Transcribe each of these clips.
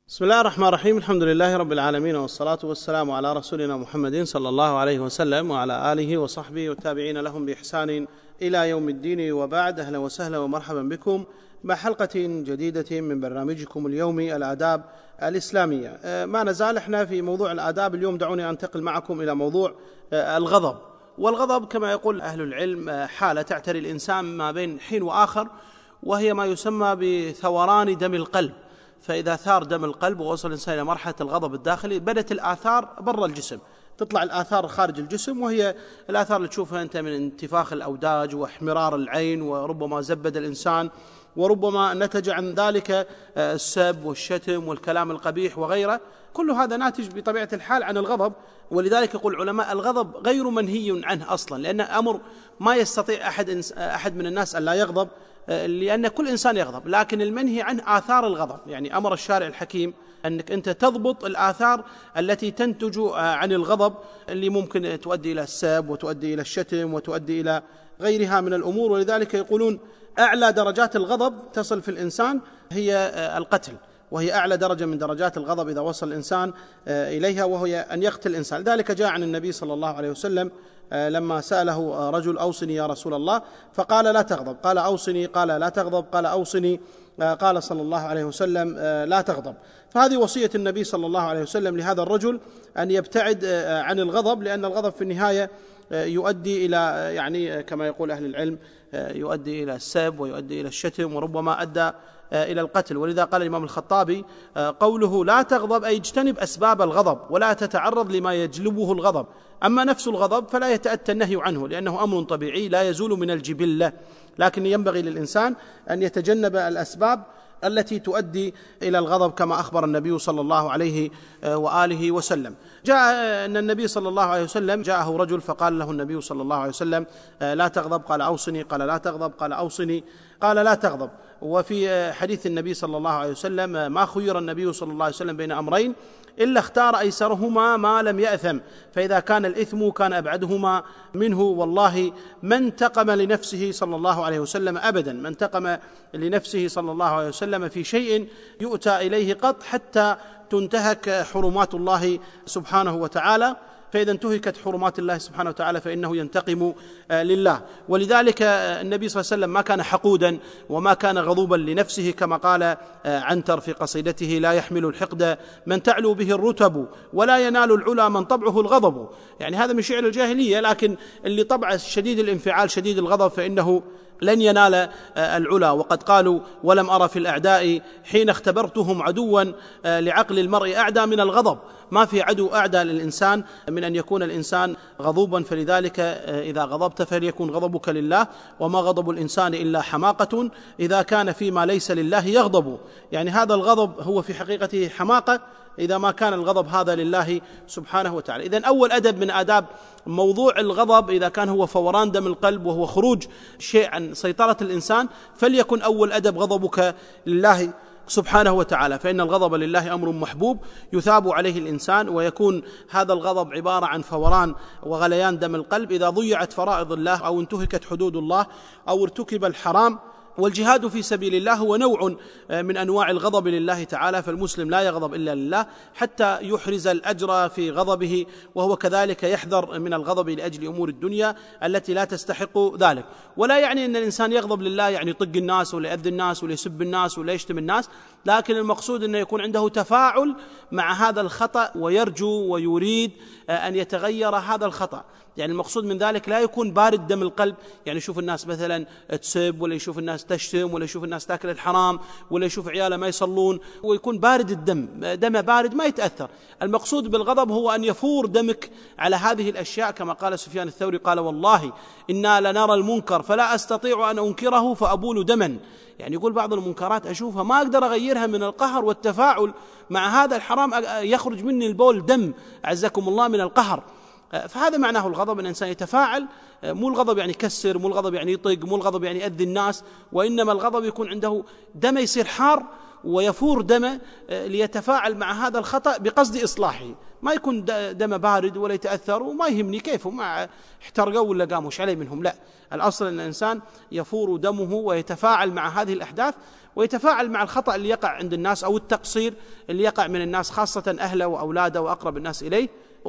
بسم الله الرحمن الرحيم. الحمد لله رب العالمين، والصلاة والسلام على رسولنا محمد صلى الله عليه وسلم وعلى آله وصحبه والتابعين لهم بإحسان إلى يوم الدين، وبعد. أهلا وسهلا ومرحبا بكم مع حلقة جديدة من برنامجكم اليومي الآداب الإسلامية. ما نزال احنا في موضوع الآداب. اليوم دعوني أنتقل معكم إلى موضوع الغضب. والغضب كما يقول أهل العلم حالة تعتري الإنسان ما بين حين وآخر، وهي ما يسمى بثوران دم القلب. فإذا ثار دم القلب ووصل الإنسان إلى مرحلة الغضب الداخلي، بدت الآثار برا الجسم، تطلع الآثار خارج الجسم، وهي الآثار اللي تشوفها أنت من انتفاخ الأوداج واحمرار العين، وربما زبد الإنسان، وربما نتج عن ذلك السب والشتم والكلام القبيح وغيره. كل هذا ناتج بطبيعة الحال عن الغضب. ولذلك يقول العلماء الغضب غير منهي عنه أصلا، لأن أمر ما يستطيع أحد من الناس أن لا يغضب، لأن كل إنسان يغضب، لكن المنهي عنه آثار الغضب. يعني أمر الشارع الحكيم أنك أنت تضبط الآثار التي تنتج عن الغضب، اللي ممكن تؤدي إلى السب وتؤدي إلى الشتم وتؤدي إلى غيرها من الأمور. ولذلك يقولون أعلى درجات الغضب تصل في الإنسان هي القتل، وهي أعلى درجة من درجات الغضب إذا وصل الإنسان إليها، وهي أن يقتل الإنسان. ذلك جاء عن النبي صلى الله عليه وسلم لما سأله رجل: أوصني يا رسول الله، فقال: لا تغضب. قال: أوصني. قال: لا تغضب. قال: أوصني. قال صلى الله عليه وسلم: لا تغضب. فهذه وصية النبي صلى الله عليه وسلم لهذا الرجل، أن يبتعد عن الغضب، لأن الغضب في النهاية يؤدي إلى، يعني كما يقول أهل العلم، يؤدي إلى السب ويؤدي إلى الشتم، وربما أدى إلى القتل. ولذا قال الإمام الخطابي: قوله لا تغضب أي اجتنب أسباب الغضب ولا تتعرض لما يجلبه الغضب. أما نفس الغضب فلا يتأتى النهي عنه، لأنه أمر طبيعي لا يزول من الجبلة، لكن ينبغي للإنسان أن يتجنب الأسباب التي تؤدي إلى الغضب، كما أخبر النبي صلى الله عليه وآله وسلم. جاء أن النبي صلى الله عليه وسلم جاءه رجل فقال له النبي صلى الله عليه وسلم: لا تغضب. قال: أوصني. قال: لا تغضب. قال: أوصني. قال: لا تغضب. وفي حديث النبي صلى الله عليه وسلم: ما خير النبي صلى الله عليه وسلم بين أمرين إلا اختار أيسرهما ما لم يأثم، فإذا كان الإثم كان أبعدهما منه. والله ما انتقم لنفسه صلى الله عليه وسلم أبدا، ما انتقم لنفسه صلى الله عليه وسلم في شيء يؤتى إليه قط حتى تنتهك حرمات الله سبحانه وتعالى، فإذا انتهكت حرمات الله سبحانه وتعالى فإنه ينتقم لله. ولذلك النبي صلى الله عليه وسلم ما كان حقودا وما كان غضوبا لنفسه، كما قال عنتر في قصيدته: لا يحمل الحقد من تعلو به الرتب ولا ينال العلا من طبعه الغضب. يعني هذا من شعر الجاهلية، لكن اللي طبع شديد الانفعال شديد الغضب فإنه لن ينال العلا. وقد قالوا: ولم أرى في الأعداء حين اختبرتهم عدوا لعقل المرء أعدى من الغضب. ما في عدو أعدى للإنسان من أن يكون الإنسان غضوبا. فلذلك إذا غضبت فليكن غضبك لله، وما غضب الإنسان إلا حماقة إذا كان فيما ليس لله يغضب. يعني هذا الغضب هو في حقيقته حماقة إذا ما كان الغضب هذا لله سبحانه وتعالى. إذن أول أدب من آداب موضوع الغضب إذا كان هو فوران دم القلب وهو خروج شيء عن سيطرة الإنسان، فليكن أول أدب غضبك لله سبحانه وتعالى، فإن الغضب لله أمر محبوب يثاب عليه الإنسان، ويكون هذا الغضب عبارة عن فوران وغليان دم القلب إذا ضيعت فرائض الله أو انتهكت حدود الله أو ارتكب الحرام. والجهاد في سبيل الله هو نوع من أنواع الغضب لله تعالى، فالمسلم لا يغضب إلا لله حتى يحرز الأجر في غضبه، وهو كذلك يحذر من الغضب لأجل أمور الدنيا التي لا تستحق ذلك. ولا يعني أن الإنسان يغضب لله يعني يطق الناس ولا يأذي الناس ولا يسب الناس ولا يشتم الناس، لكن المقصود أنه يكون عنده تفاعل مع هذا الخطأ ويرجو ويريد أن يتغير هذا الخطأ. يعني المقصود من ذلك لا يكون بارد دم القلب، يعني يشوف الناس مثلا تسب ولا يشوف الناس تشتم ولا يشوف الناس تاكل الحرام ولا يشوف عياله ما يصلون ويكون بارد الدم، دم بارد ما يتأثر. المقصود بالغضب هو أن يفور دمك على هذه الأشياء، كما قال سفيان الثوري: قال: والله إنا لنرى المنكر فلا أستطيع أن أنكره فأبول دما. يعني يقول بعض المنكرات أشوفها ما أقدر أغيرها من القهر والتفاعل مع هذا الحرام، يخرج مني البول دم أعزكم الله من القهر. فهذا معناه الغضب، أن الإنسان يتفاعل. مو الغضب يعني يكسر، مو الغضب يعني يطق، مو الغضب يعني يؤذي الناس، وإنما الغضب يكون عنده دم يصير حار ويفور دمه ليتفاعل مع هذا الخطأ بقصد إصلاحه، ما يكون دم بارد ولا يتأثر وما يهمني كيفه، ما احترقوا ولا قاموا عليه منهم، لا، الأصل أن الإنسان يفور دمه ويتفاعل مع هذه الأحداث، ويتفاعل مع الخطأ اللي يقع عند الناس أو التقصير اللي يقع من الناس، خاصة أهله وأولاده وأقرب الناس إليه،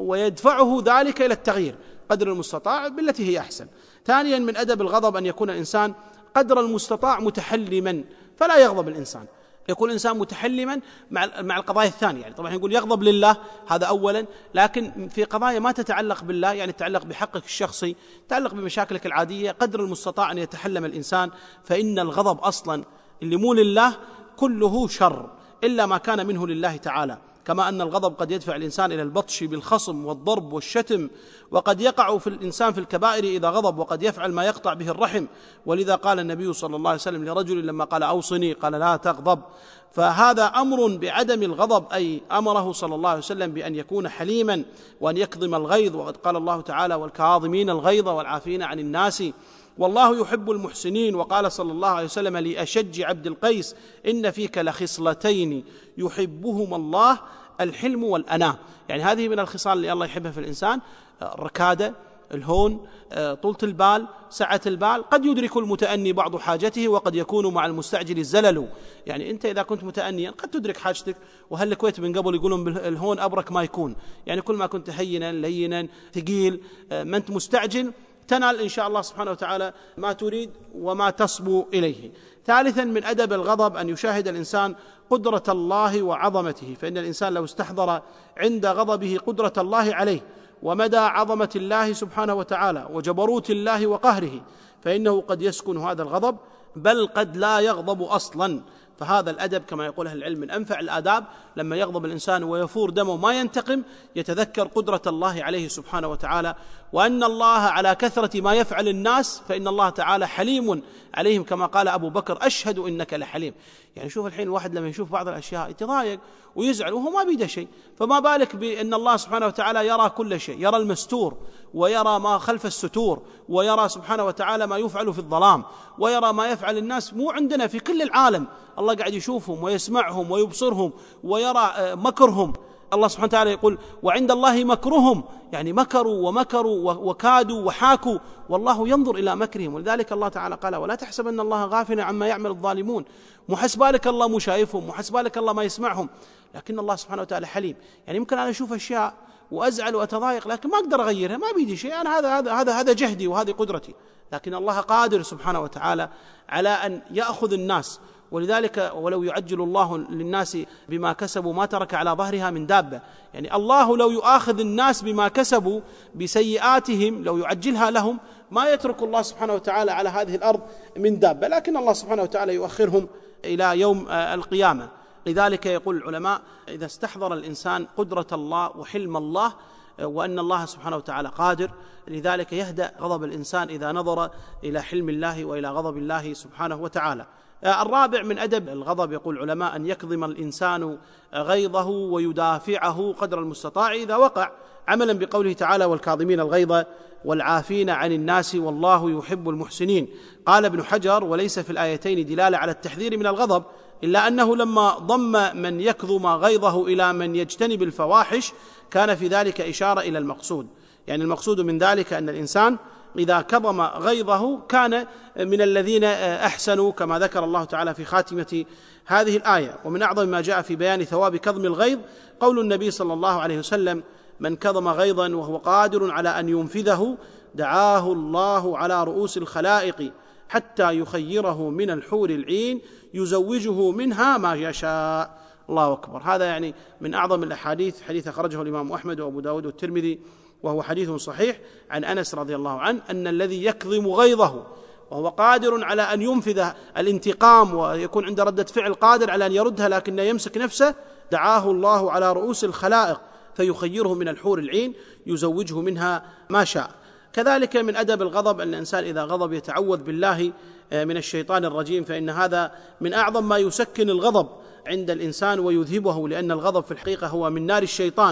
ويدفعه ذلك إلى التغيير قدر المستطاع بالتي هي أحسن. ثانيا من أدب الغضب أن يكون الإنسان قدر المستطاع متحلما، فلا يغضب الإنسان، يكون الإنسان متحلما مع القضايا الثانية. يعني طبعا يقول يغضب لله، هذا أولا، لكن في قضايا ما تتعلق بالله، يعني تتعلق بحقك الشخصي، تتعلق بمشاكلك العادية، قدر المستطاع أن يتحلم الإنسان، فإن الغضب أصلا اللي مو لله كله شر إلا ما كان منه لله تعالى، كما أن الغضب قد يدفع الإنسان إلى البطش بالخصم والضرب والشتم، وقد يقع في الإنسان في الكبائر إذا غضب، وقد يفعل ما يقطع به الرحم. ولذا قال النبي صلى الله عليه وسلم لرجل لما قال أوصني قال لا تغضب، فهذا أمر بعدم الغضب، أي أمره صلى الله عليه وسلم بأن يكون حليما وأن يكظم الغيظ، وقد قال الله تعالى والكاظمين الغيظ والعافين عن الناس والله يحب المحسنين. وقال صلى الله عليه وسلم لأشج عبد القيس إن فيك لخصلتين يحبهما الله الحلم والأناة، يعني هذه من الخصال اللي الله يحبها في الإنسان، الركادة، الهون، طولة البال، سعة البال. قد يدرك المتأني بعض حاجته، وقد يكون مع المستعجل الزلل، يعني أنت إذا كنت متأنيا قد تدرك حاجتك، وهل الكويت من قبل يقولون بالهون أبرك ما يكون، يعني كل ما كنت هينا لينا ثقيل ما أنت مستعجل تنال إن شاء الله سبحانه وتعالى ما تريد وما تصبو إليه. ثالثا من أدب الغضب أن يشاهد الإنسان قدرة الله وعظمته، فإن الإنسان لو استحضر عند غضبه قدرة الله عليه ومدى عظمة الله سبحانه وتعالى وجبروت الله وقهره، فإنه قد يسكن هذا الغضب، بل قد لا يغضب أصلا. فهذا الأدب كما يقول أهل العلم من أنفع الآداب، لما يغضب الإنسان ويفور دمه ما ينتقم، يتذكر قدرة الله عليه سبحانه وتعالى، وأن الله على كثرة ما يفعل الناس فإن الله تعالى حليم عليهم، كما قال أبو بكر أشهد إنك لحليم. يعني شوف الحين الواحد لما يشوف بعض الأشياء يتضايق ويزعل وهو ما بيده شيء، فما بالك بأن الله سبحانه وتعالى يرى كل شيء، يرى المستور ويرى ما خلف الستور، ويرى سبحانه وتعالى ما يفعل في الظلام، ويرى ما يفعل الناس مو عندنا في كل العالم، الله قاعد يشوفهم ويسمعهم ويبصرهم ويرى مكرهم. الله سبحانه وتعالى يقول وعند الله مكرهم، يعني مكروا ومكروا وكادوا وحاكوا والله ينظر إلى مكرهم. ولذلك الله تعالى قال ولا تحسبن الله غافلا عما يعمل الظالمون، محسبالك الله مو شايفهم، محسبالك الله ما يسمعهم، لكن الله سبحانه وتعالى حليم. يعني يمكن أنا أشوف أشياء وأزعل وأتضايق لكن ما أقدر أغيرها، ما بيدي شيء، أنا هذا جهدي وهذه قدرتي، لكن الله قادر سبحانه وتعالى على أن يأخذ الناس. ولذلك ولو يعجل الله للناس بما كسبوا ما ترك على ظهرها من دابة، يعني الله لو يؤاخذ الناس بما كسبوا بسيئاتهم، لو يعجلها لهم ما يترك الله سبحانه وتعالى على هذه الأرض من دابة، لكن الله سبحانه وتعالى يؤخرهم إلى يوم القيامة. لذلك يقول العلماء إذا استحضر الإنسان قدرة الله وحلم الله وأن الله سبحانه وتعالى قادر، لذلك يهدأ غضب الإنسان إذا نظر إلى حلم الله وإلى غضب الله سبحانه وتعالى. الرابع من أدب الغضب يقول العلماء أن يكظم الإنسان غيظه ويدافعه قدر المستطاع إذا وقع، عملا بقوله تعالى والكاظمين الغيظ والعافين عن الناس والله يحب المحسنين. قال ابن حجر وليس في الآيتين دلالة على التحذير من الغضب، إلا أنه لما ضم من يكظم غيظه إلى من يجتنب الفواحش كان في ذلك إشارة إلى المقصود، يعني المقصود من ذلك أن الإنسان إذا كظم غيظه كان من الذين أحسنوا، كما ذكر الله تعالى في خاتمة هذه الآية. ومن أعظم ما جاء في بيان ثواب كظم الغيظ قول النبي صلى الله عليه وسلم من كظم غيظا وهو قادر على أن ينفذه دعاه الله على رؤوس الخلائق حتى يخيره من الحور العين يزوجه منها ما يشاء. الله أكبر. هذا يعني من أعظم الأحاديث، حديث أخرجه الإمام أحمد وأبو داود والترمذي وهو حديث صحيح عن أنس رضي الله عنه أن الذي يكظم غيظه وهو قادر على أن ينفذ الانتقام ويكون عند ردة فعل قادر على أن يردها لكن يمسك نفسه دعاه الله على رؤوس الخلائق فيخيره من الحور العين يزوجه منها ما شاء. كذلك من أدب الغضب أن الإنسان إذا غضب يتعوذ بالله من الشيطان الرجيم، فإن هذا من أعظم ما يسكن الغضب عند الإنسان ويذهبه، لأن الغضب في الحقيقة هو من نار الشيطان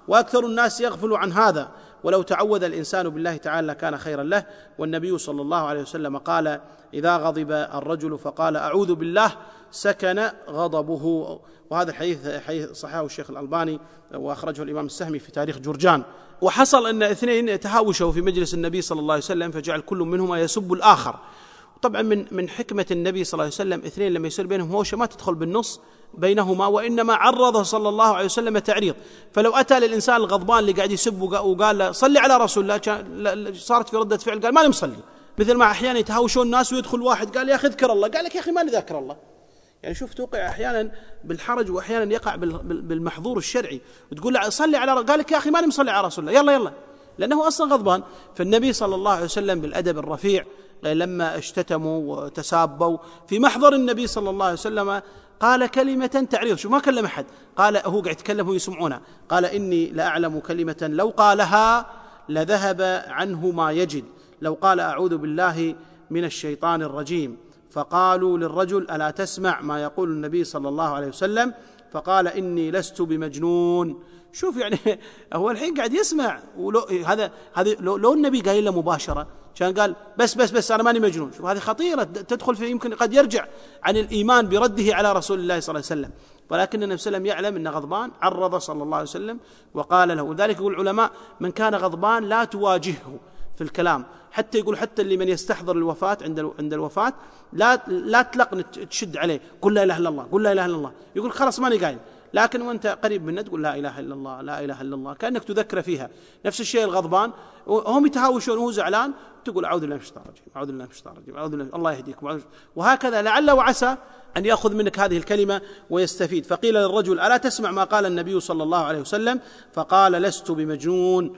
وأكثر الناس يغفل عن هذا، ولو تعوذ الإنسان بالله تعالى كان خيرا له. والنبي صلى الله عليه وسلم قال: إذا غضب الرجل فقال أعوذ بالله سكن غضبه. وهذا الحديث صححه الشيخ الألباني وأخرجه الإمام السهمي في تاريخ جرجان. وحصل أن اثنين تهاوشوا في مجلس النبي صلى الله عليه وسلم، فجعل كل منهما يسب الآخر. طبعا من حكمة النبي صلى الله عليه وسلم اثنين لما يصير بينهم هوشة ما تدخل بالنص بينهما، وإنما عرضه صلى الله عليه وسلم تعريض. فلو أتى للإنسان الغضبان اللي قاعد يسب وقال له صلي على رسول الله، صارت في ردة فعل قال ماني مصلي. مثل ما أحيانا يتهاوشون الناس ويدخل واحد قال يا أخي اذكر الله، قال لك يا أخي ماني ذاكر الله. يعني شوف توقع أحيانا بالحرج وأحيانا يقع بالمحظور الشرعي، وتقول له صلي على قال لك يا أخي ماني مصلي على رسول الله، يلا لأنه أصلا غضبان. فالنبي صلى الله عليه وسلم بالأدب الرفيع لما اشتتموا وتسابوا في محضر النبي صلى الله عليه وسلم قال كلمة تعريض. شو ما كلم أحد، قال هو قاعد يتكلم ويسمعونه، قال إني لأعلم كلمة لو قالها لذهب عنه ما يجد، لو قال أعوذ بالله من الشيطان الرجيم. فقالوا للرجل ألا تسمع ما يقول النبي صلى الله عليه وسلم؟ فقال إني لست بمجنون. شوف يعني هو الحين قاعد يسمع، هذا لو النبي قايل له مباشرة كان قال بس أنا ماني مجنون. شوف هذه خطيرة تدخل في، يمكن قد يرجع عن الإيمان برده على رسول الله صلى الله عليه وسلم. ولكن النبي صلى الله عليه وسلم يعلم أنه غضبان، عرض صلى الله عليه وسلم وقال له. وذلك يقول العلماء من كان غضبان لا تواجهه في الكلام، حتى يقول حتى اللي من يستحضر الوفاة عند الوفاة لا تلقن تشد عليه، قل لا إله إلا الله، قل لا إله إلا الله، يقول خلاص ماني قايل. لكن وانت قريب منه تقول لا إله إلا الله، لا إله إلا الله، كأنك تذكر فيها. نفس الشيء الغضبان هم يتهاوشون وهو زعلان تقول أعوذ بالله من الشيطان الرجيم، أعوذ بالله من الشيطان الرجيم، أعوذ بالله، الله يهديكم، وهكذا لعل وعسى أن يأخذ منك هذه الكلمة ويستفيد. فقيل للرجل ألا تسمع ما قال النبي صلى الله عليه وسلم؟ فقال لست بمجنون.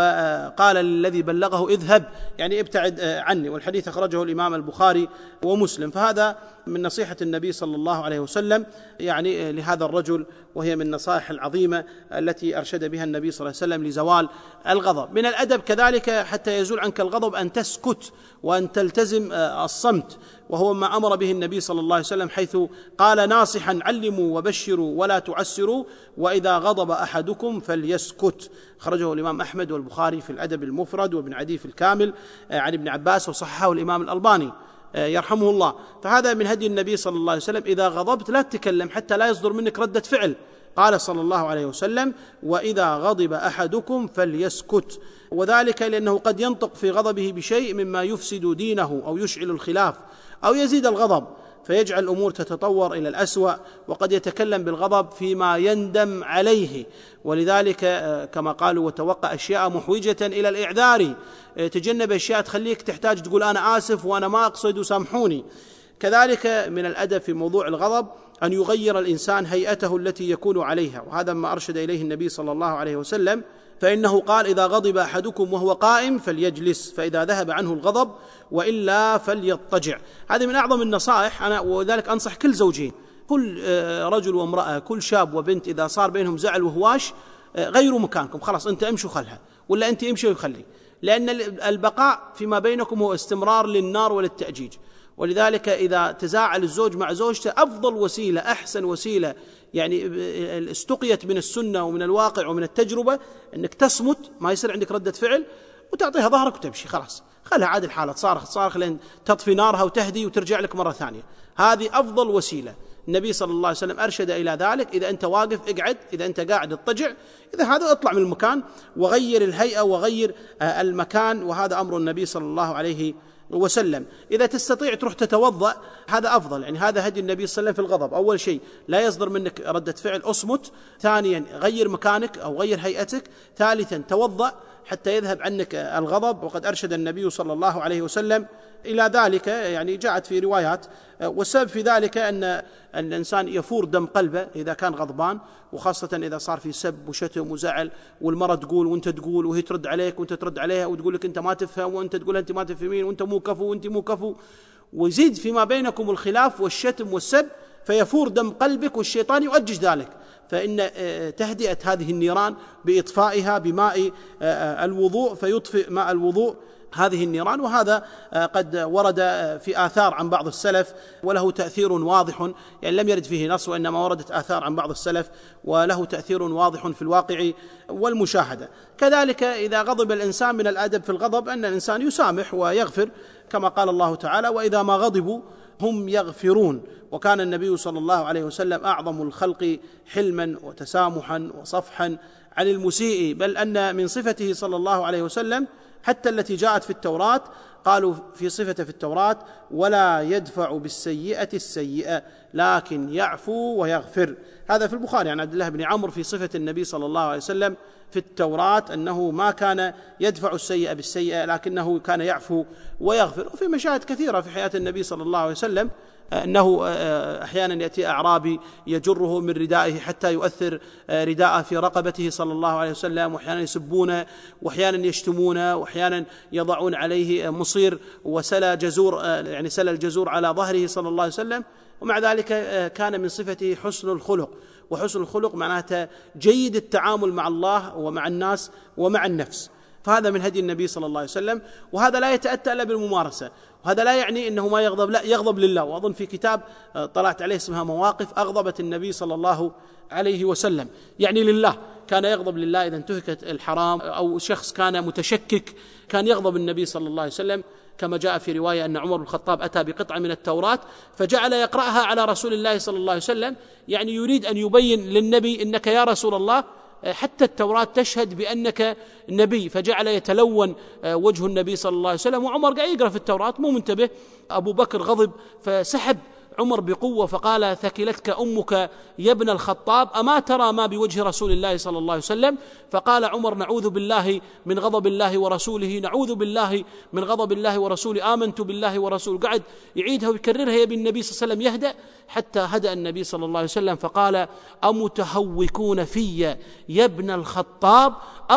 وقال للذي بلغه اذهب، يعني ابتعد عني. والحديث أخرجه الإمام البخاري ومسلم. فهذا من نصيحة النبي صلى الله عليه وسلم يعني لهذا الرجل، وهي من النصائح العظيمة التي أرشد بها النبي صلى الله عليه وسلم لزوال الغضب. من الأدب كذلك حتى يزول عنك الغضب أن تسكت وأن تلتزم الصمت، وهو ما أمر به النبي صلى الله عليه وسلم، حيث قال ناصحا علموا وبشروا ولا تعسروا، وإذا غضب أحدكم فليسكت. خرجه الإمام أحمد والبخاري في الأدب المفرد، وابن عدي في الكامل عن ابن عباس، وصححه الإمام الألباني يرحمه الله. فهذا من هدي النبي صلى الله عليه وسلم، إذا غضبت لا تتكلم حتى لا يصدر منك ردة فعل. قال صلى الله عليه وسلم وإذا غضب أحدكم فليسكت، وذلك لأنه قد ينطق في غضبه بشيء مما يفسد دينه أو يشعل الخلاف أو يزيد الغضب فيجعل الأمور تتطور إلى الأسوأ، وقد يتكلم بالغضب فيما يندم عليه. ولذلك كما قالوا وتوقع أشياء محوجة إلى الإعذار، تجنب أشياء تخليك تحتاج تقول أنا آسف وأنا ما أقصد وسامحوني. كذلك من الأدب في موضوع الغضب أن يغير الإنسان هيئته التي يكون عليها، وهذا ما أرشد إليه النبي صلى الله عليه وسلم، فإنه قال إذا غضب أحدكم وهو قائم فليجلس، فإذا ذهب عنه الغضب وإلا فليضطجع. هذه من أعظم النصائح، أنا وذلك أنصح كل زوجين، كل رجل وامرأة، كل شاب وبنت، إذا صار بينهم زعل وهواش غيروا مكانكم، خلاص أنت امشوا خلها، ولا أنت امشي وخلي، لأن البقاء فيما بينكم هو استمرار للنار وللتأجيج. ولذلك إذا تزاعل الزوج مع زوجته أفضل وسيلة، أحسن وسيلة يعني استقيت من السنة ومن الواقع ومن التجربة، أنك تصمت، ما يصير عندك ردة فعل، وتعطيها ظهرك وتمشي، خلاص خلها عاد الحالة، تصارخ لين تطفي نارها وتهدي وترجع لك مرة ثانية. هذه أفضل وسيلة. النبي صلى الله عليه وسلم أرشد إلى ذلك، إذا أنت واقف اقعد، إذا أنت قاعد اضطجع، إذا هذا اطلع من المكان وغير الهيئة وغير المكان، وهذا أمر النبي صلى الله عليه وسلم. إذا تستطيع تروح تتوضأ هذا أفضل، يعني هذا هدي النبي صلى الله عليه وسلم في الغضب. أول شيء لا يصدر منك ردة فعل، أصمت. ثانيا غير مكانك أو غير هيئتك. ثالثا توضأ حتى يذهب عنك الغضب، وقد أرشد النبي صلى الله عليه وسلم إلى ذلك، يعني جاءت في روايات. والسبب في ذلك أن الإنسان يفور دم قلبه إذا كان غضبان، وخاصة إذا صار في سب وشتم وزعل، والمرة تقول وأنت تقول، وهي ترد عليك وأنت ترد عليها، وتقول لك أنت ما تفهم، وأنت تقول أنت ما تفهمين، وأنت مو كفو وأنت مو كفو، ويزيد فيما بينكم الخلاف والشتم والسب، فيفور دم قلبك، والشيطان يؤجج ذلك. فإن تهدئة هذه النيران بإطفائها بماء الوضوء، فيطفئ ماء الوضوء هذه النيران. وهذا قد ورد في آثار عن بعض السلف وله تأثير واضح، يعني لم يرد فيه نص وإنما وردت آثار عن بعض السلف وله تأثير واضح في الواقع والمشاهدة. كذلك إذا غضب الإنسان من الأدب في الغضب أن الإنسان يسامح ويغفر، كما قال الله تعالى: وإذا ما غضبوا هم يغفرون. وكان النبي صلى الله عليه وسلم أعظم الخلق حلما وتسامحا وصفحا عن المسيء، بل أن من صفته صلى الله عليه وسلم حتى التي جاءت في التوراة قالوا في صفته في التوراة: ولا يدفع بالسيئة السيئة لكن يعفو ويغفر. هذا في البخاري عن عبد الله بن عمرو في صفة النبي صلى الله عليه وسلم في التوراة أنه ما كان يدفع السيئة بالسيئة لكنه كان يعفو ويغفر. وفي مشاهد كثيرة في حياة النبي صلى الله عليه وسلم أنه أحيانا يأتي أعرابي يجره من ردائه حتى يؤثر رداءه في رقبته صلى الله عليه وسلم، وأحيانا يسبونه وأحيانا يشتمونه وأحيانا يضعون عليه مصير وسلى جزور، يعني سلى الجزور على ظهره صلى الله عليه وسلم. ومع ذلك كان من صفته حسن الخلق، وحسن الخلق معناته جيد التعامل مع الله ومع الناس ومع النفس. فهذا من هدي النبي صلى الله عليه وسلم، وهذا لا يتأتى إلا بالممارسة. وهذا لا يعني أنه ما يغضب، لا، يغضب لله. وأظن في كتاب طلعت عليه اسمها مواقف أغضبت النبي صلى الله عليه وسلم، يعني لله، كان يغضب لله إذا انتهكت الحرام أو شخص كان متشكك كان يغضب النبي صلى الله عليه وسلم، كما جاء في رواية أن عمر بن الخطاب أتى بقطعة من التوراة فجعل يقرأها على رسول الله صلى الله عليه وسلم، يعني يريد أن يبين للنبي إنك يا رسول الله حتى التوراة تشهد بأنك نبي، فجعل يتلون وجه النبي صلى الله عليه وسلم، وعمر قاعد يقرأ في التوراة مو منتبه. أبو بكر غضب فسحب عمر بقوة فقال: ثكلتك أمك يا ابن الخطاب، أما ترى ما بوجه رسول الله صلى الله عليه وسلم؟ فقال عمر: نعوذ بالله من غضب الله ورسوله، نعوذ بالله من غضب الله ورسوله، آمنت بالله ورسوله. قعد يعيدها ويكررها يبي النبي صلى الله عليه وسلم يهدأ، حتى هدأ النبي صلى الله عليه وسلم فقال: أمتهوكون في يا ابن الخطاب،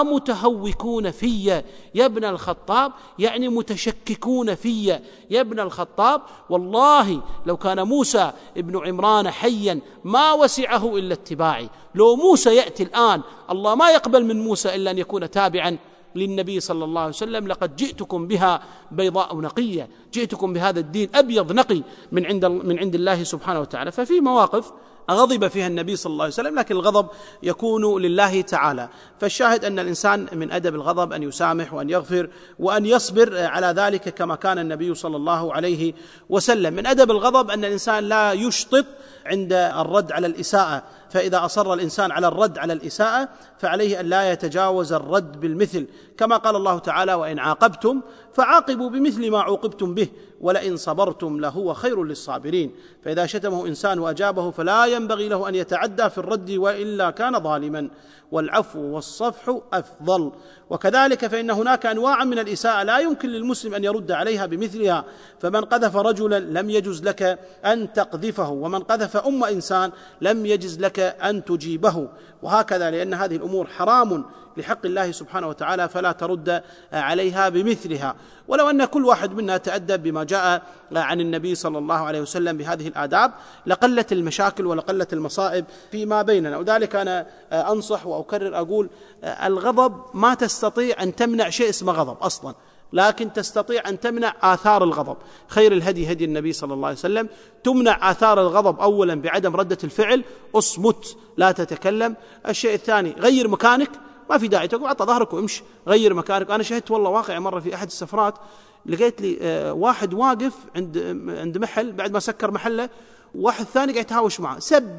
أمتهوكون في يا ابن الخطاب، يعني متشككون في يا ابن الخطاب. والله لو كان موسى ابن عمران حيا ما وسعه إلا اتباعي. لو موسى يأتي الآن الله ما يقبل من موسى إلا أن يكون تابعا للنبي صلى الله عليه وسلم. لقد جئتكم بها بيضاء نقية، جئتكم بهذا الدين أبيض نقي من عند الله سبحانه وتعالى. ففي مواقف غضب فيها النبي صلى الله عليه وسلم، لكن الغضب يكون لله تعالى. فالشاهد أن الإنسان من أدب الغضب أن يسامح وأن يغفر وأن يصبر على ذلك كما كان النبي صلى الله عليه وسلم. من أدب الغضب أن الإنسان لا يشطط عند الرد على الإساءة، فإذا أصر الإنسان على الرد على الإساءة فعليه أن لا يتجاوز الرد بالمثل، كما قال الله تعالى: وإن عاقبتم فعاقبوا بمثل ما عوقبتم به ولئن صبرتم لهو خير للصابرين. فإذا شتمه إنسان وأجابه فلا ينبغي له أن يتعدى في الرد وإلا كان ظالما، والعفو والصفح أفضل. وكذلك فإن هناك أنواع من الإساءة لا يمكن للمسلم أن يرد عليها بمثلها، فمن قذف رجلا لم يجز لك أن تقذفه، ومن قذف أم إنسان لم يجز لك أن تجيبه، وهكذا، لأن هذه الأمور حرام لحق الله سبحانه وتعالى فلا ترد عليها بمثلها. ولو أن كل واحد منا تأدب بما جاء عن النبي صلى الله عليه وسلم بهذه الآداب لقلت المشاكل ولقلت المصائب فيما بيننا. وذلك أنا أنصح وأكرر أقول: الغضب ما تستطيع أن تمنع شيء اسمه غضب أصلا، لكن تستطيع أن تمنع آثار الغضب. خير الهدي هدي النبي صلى الله عليه وسلم. تمنع آثار الغضب أولا بعدم ردة الفعل، اصمت لا تتكلم. الشيء الثاني: غير مكانك، ما في داعي تقول عطى ظهرك وامشي، غير مكانك. أنا شهدت والله واقع مرة في أحد السفرات، لقيت لي واحد واقف عند محل بعد ما سكر محله، واحد ثاني قاعد يتهاوش معه،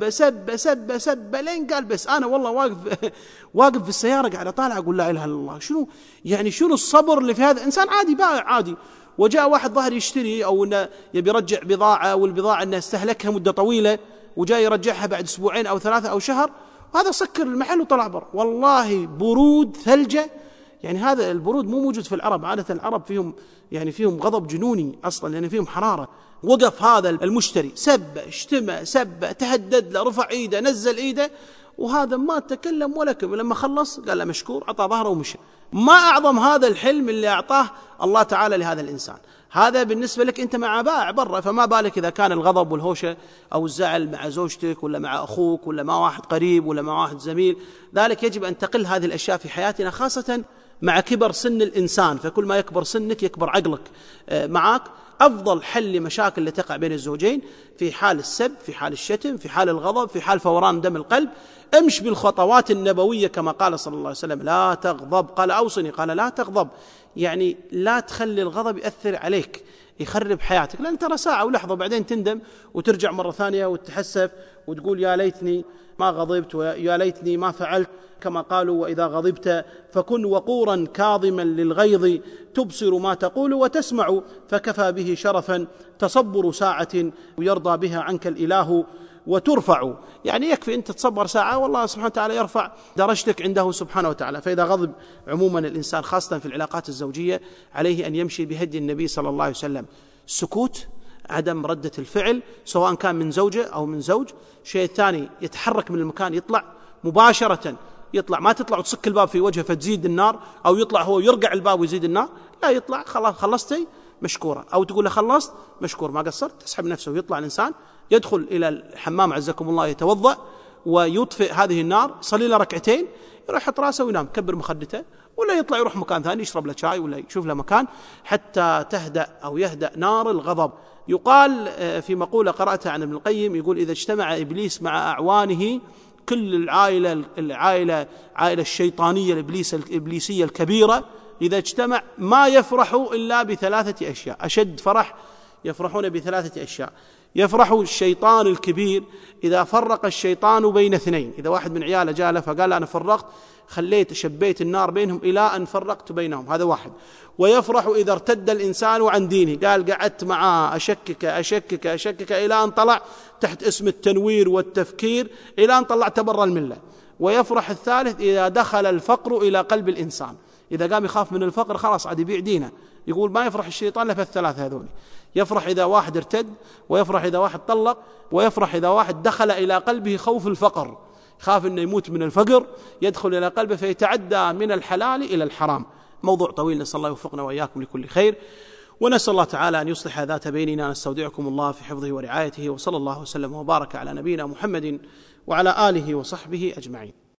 سب لين قال بس. أنا والله واقف في السيارة قاعد أطالع أقول لا إله إلا الله، شنو الصبر اللي في هذا؟ إنسان عادي بائع عادي، وجاء واحد ظهر يشتري أو إنه يبي يرجع بضاعة، والبضاعة إنه استهلكها مدة طويلة وجاء يرجعها بعد أسبوعين أو 3 أو شهر، وهذا سكر المحل وطلع بر. والله برود ثلجة، يعني هذا البرود مو موجود في العرب. عادة العرب فيهم غضب جنوني أصلا، لأن فيهم حرارة. وقف هذا المشتري سب، اشتمى، سب، تهدد له، رفع ايده، نزل ايده، وهذا ما تكلم ولا كلمة. لما خلص قال له مشكور، عطى ظهره ومشى. ما أعظم هذا الحلم اللي أعطاه الله تعالى لهذا الإنسان. هذا بالنسبة لك أنت مع بائع برا، فما بالك إذا كان الغضب والهوشة أو الزعل مع زوجتك ولا مع أخوك ولا مع واحد قريب ولا مع واحد زميل. ذلك يجب أن تقل هذه الأشياء في حياتنا، خاصة مع كبر سن الإنسان، فكل ما يكبر سنك يكبر عقلك معك. أفضل حل لمشاكل اللي تقع بين الزوجين في حال السب، في حال الشتم، في حال الغضب، في حال فوران دم القلب، امش بالخطوات النبوية كما قال صلى الله عليه وسلم: لا تغضب. قال: أوصني. قال: لا تغضب، يعني لا تخلي الغضب يأثر عليك، يخرب حياتك، لأن ترى ساعة ولحظة وبعدين تندم وترجع مرة ثانية وتتحسف وتقول يا ليتني ما غضبت ويا ليتني ما فعلت، كما قالوا: وإذا غضبت فكن وقورا كاظما للغيظ تبصر ما تقول وتسمع فكفى به شرفا تصبر ساعة ويرضى بها عنك الإله وترفع. يعني يكفي أنت تصبر ساعة والله سبحانه وتعالى يرفع درجتك عنده سبحانه وتعالى. فإذا غضب عموما الإنسان خاصة في العلاقات الزوجية عليه أن يمشي بهدي النبي صلى الله عليه وسلم: السكوت، عدم ردة الفعل، سواء كان من زوجة أو من زوج. شيء ثاني، يتحرك من المكان، يطلع مباشرة، يطلع، ما تطلع وتسك الباب في وجهه فتزيد النار، أو يطلع هو يرقع الباب ويزيد النار، لا، يطلع خلاص خلصتي مشكورة، أو تقول له خلصت مشكور، ما قصرت، تسحب نفسه ويطلع الإنسان يدخل إلى الحمام عزكم الله يتوضأ ويطفئ هذه النار، يصلي له ركعتين، يروح يحط راسه وينام، كبر مخدته، ولا يطلع يروح مكان ثاني يشرب له شاي ولا يشوف له مكان حتى تهدأ أو يهدأ نار الغضب. يقال في مقولة قرأتها عن ابن القيم، يقول: إذا اجتمع إبليس مع أعوانه، كل العائلة الشيطانية الإبليسية الكبيرة، إذا اجتمع ما يفرحوا إلا بثلاثة أشياء، أشد فرح يفرحون بثلاثة أشياء. يفرح الشيطان الكبير إذا فرق الشيطان بين اثنين، إذا واحد من عياله جاء له فقال: أنا فرقت، شبيت النار بينهم إلى أن فرقت بينهم، هذا واحد. ويفرح إذا ارتد الإنسان عن دينه، قال قعدت معاه أشكك إلى أن طلع تحت اسم التنوير والتفكير إلى أن طلعت برا الملة. ويفرح الثالث إذا دخل الفقر إلى قلب الإنسان، إذا قام يخاف من الفقر خلاص عاد يبيع دينه. يقول ما يفرح الشيطان إلا في الثلاثة هذول: يفرح إذا واحد ارتد، ويفرح إذا واحد طلق، ويفرح إذا واحد دخل إلى قلبه خوف الفقر، خاف أنه يموت من الفقر، يدخل إلى قلبه فيتعدى من الحلال إلى الحرام. موضوع طويل، نسأل الله يوفقنا وإياكم لكل خير، ونسأل الله تعالى أن يصلح ذات بيننا. نستودعكم الله في حفظه ورعايته، وصلى الله وسلم وبارك على نبينا محمد وعلى آله وصحبه أجمعين.